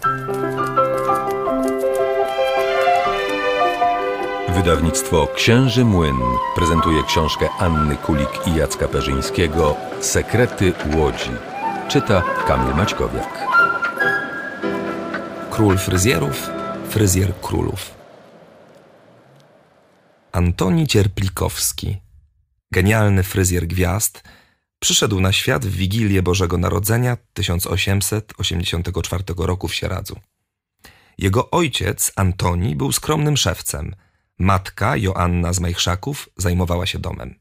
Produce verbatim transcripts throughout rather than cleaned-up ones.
Wydawnictwo Księży Młyn prezentuje książkę Anny Kulik i Jacka Perzyńskiego Sekrety Łodzi. Czyta Kamil Maćkowiak. Król fryzjerów, fryzjer królów. Antoni Cierplikowski, genialny fryzjer gwiazd, przyszedł na świat w Wigilię Bożego Narodzenia tysiąc osiemset osiemdziesiątego czwartego roku w Sieradzu. Jego ojciec, Antoni, był skromnym szewcem. Matka, Joanna z Majchrzaków, zajmowała się domem.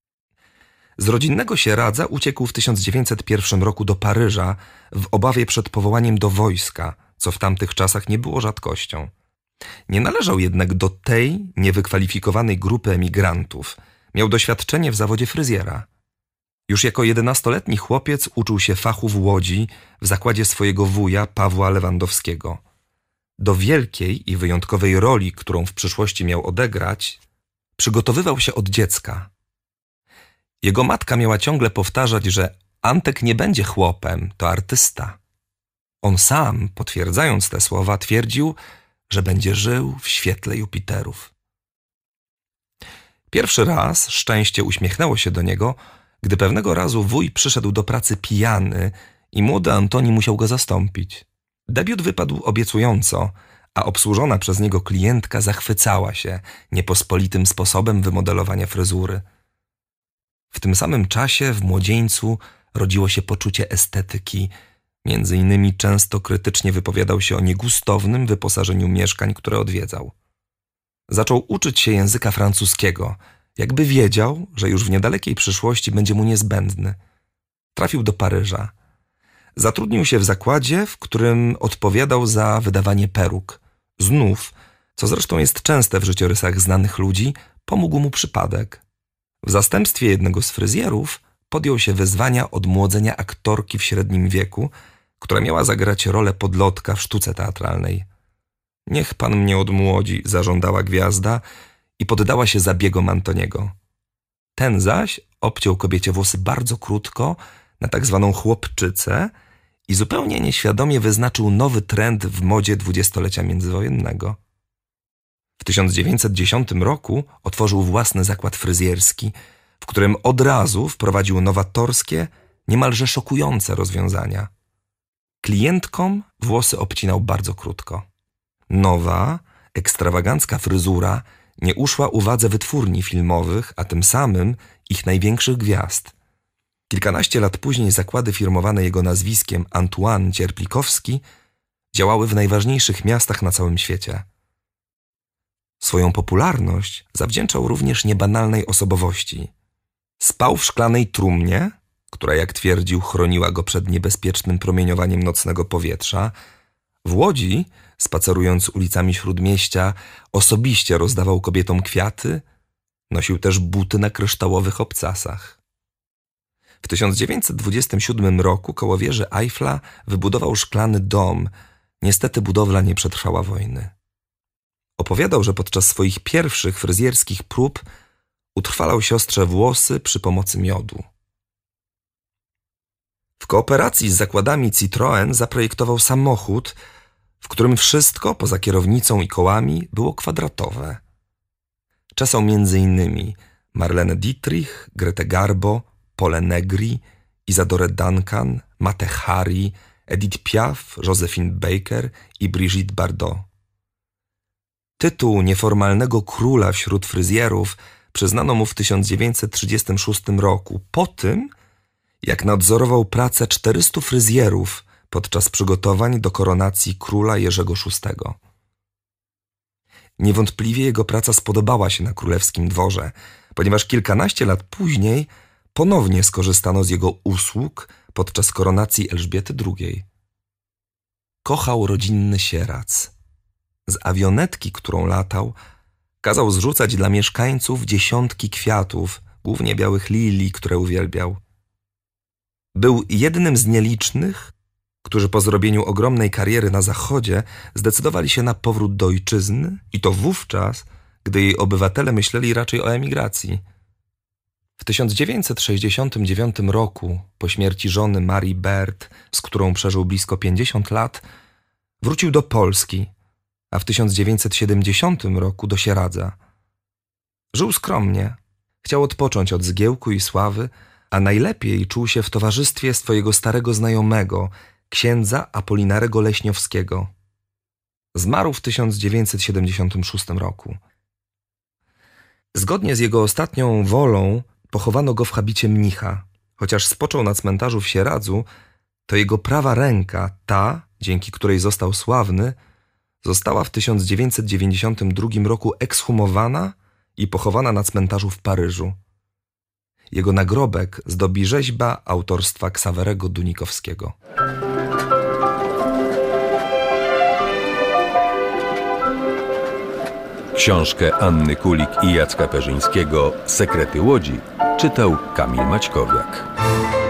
Z rodzinnego Sieradza uciekł w tysiąc dziewięćset pierwszym roku do Paryża w obawie przed powołaniem do wojska, co w tamtych czasach nie było rzadkością. Nie należał jednak do tej niewykwalifikowanej grupy emigrantów. Miał doświadczenie w zawodzie fryzjera. Już jako jedenastoletni chłopiec uczył się fachu w Łodzi w zakładzie swojego wuja Pawła Lewandowskiego. Do wielkiej i wyjątkowej roli, którą w przyszłości miał odegrać, przygotowywał się od dziecka. Jego matka miała ciągle powtarzać, że Antek nie będzie chłopem, to artysta. On sam, potwierdzając te słowa, twierdził, że będzie żył w świetle Jupiterów. Pierwszy raz szczęście uśmiechnęło się do niego, gdy pewnego razu wuj przyszedł do pracy pijany i młody Antoni musiał go zastąpić. Debiut wypadł obiecująco, a obsłużona przez niego klientka zachwycała się niepospolitym sposobem wymodelowania fryzury. W tym samym czasie w młodzieńcu rodziło się poczucie estetyki. Między innymi często krytycznie wypowiadał się o niegustownym wyposażeniu mieszkań, które odwiedzał. Zaczął uczyć się języka francuskiego, jakby wiedział, że już w niedalekiej przyszłości będzie mu niezbędny. Trafił do Paryża. Zatrudnił się w zakładzie, w którym odpowiadał za wydawanie peruk. Znów, co zresztą jest częste w życiorysach znanych ludzi, pomógł mu przypadek. W zastępstwie jednego z fryzjerów podjął się wyzwania odmłodzenia aktorki w średnim wieku, która miała zagrać rolę podlotka w sztuce teatralnej. Niech pan mnie odmłodzi, zażądała gwiazda i poddała się zabiegom Antoniego. Ten zaś obciął kobiecie włosy bardzo krótko, na tak zwaną chłopczycę i zupełnie nieświadomie wyznaczył nowy trend w modzie dwudziestolecia międzywojennego. W tysiąc dziewięćset dziesiątym roku otworzył własny zakład fryzjerski, w którym od razu wprowadził nowatorskie, niemalże szokujące rozwiązania. Klientkom włosy obcinał bardzo krótko. Nowa, ekstrawagancka fryzura nie uszła uwadze wytwórni filmowych, a tym samym ich największych gwiazd. Kilkanaście lat później zakłady firmowane jego nazwiskiem Antoine Cierplikowski działały w najważniejszych miastach na całym świecie. Swoją popularność zawdzięczał również niebanalnej osobowości. Spał w szklanej trumnie, która, jak twierdził, chroniła go przed niebezpiecznym promieniowaniem nocnego powietrza. W Łodzi, spacerując ulicami Śródmieścia, osobiście rozdawał kobietom kwiaty, nosił też buty na kryształowych obcasach. W tysiąc dziewięćset dwudziestym siódmym roku koło wieży Eiffla wybudował szklany dom. Niestety budowla nie przetrwała wojny. Opowiadał, że podczas swoich pierwszych fryzjerskich prób utrwalał siostrze włosy przy pomocy miodu. W kooperacji z zakładami Citroën zaprojektował samochód, w którym wszystko poza kierownicą i kołami było kwadratowe. Czesał między innymi Marlene Dietrich, Gretę Garbo, Pole Negri, Isadorę Duncan, Mate Hari, Edith Piaf, Josephine Baker i Brigitte Bardot. Tytuł nieformalnego króla wśród fryzjerów przyznano mu w tysiąc dziewięćset trzydziestym szóstym roku, po tym, jak nadzorował pracę czterystu fryzjerów podczas przygotowań do koronacji króla Jerzego szóstego. Niewątpliwie jego praca spodobała się na królewskim dworze, ponieważ kilkanaście lat później ponownie skorzystano z jego usług podczas koronacji Elżbiety drugiej. Kochał rodzinny Sieradz. Z awionetki, którą latał, kazał zrzucać dla mieszkańców dziesiątki kwiatów, głównie białych lilii, które uwielbiał. Był jednym z nielicznych, którzy po zrobieniu ogromnej kariery na Zachodzie zdecydowali się na powrót do ojczyzny i to wówczas, gdy jej obywatele myśleli raczej o emigracji. W tysiąc dziewięćset sześćdziesiątym dziewiątym roku, po śmierci żony Marii Bert, z którą przeżył blisko pięćdziesiąt lat, Wrócił do Polski, a w tysiąc dziewięćset siedemdziesiątym roku do Sieradza. Żył skromnie, chciał odpocząć od zgiełku i sławy, a najlepiej czuł się w towarzystwie swojego starego znajomego, księdza Apolinarego Leśniowskiego. Zmarł w tysiąc dziewięćset siedemdziesiątym szóstym roku. Zgodnie z jego ostatnią wolą pochowano go w habicie mnicha. Chociaż spoczął na cmentarzu w Sieradzu, to jego prawa ręka, ta, dzięki której został sławny, została w tysiąc dziewięćset dziewięćdziesiątym drugim roku ekshumowana i pochowana na cmentarzu w Paryżu. Jego nagrobek zdobi rzeźba autorstwa Ksawerego Dunikowskiego. Książkę Anny Kulik i Jacka Perzyńskiego „Sekrety Łodzi” czytał Kamil Maćkowiak.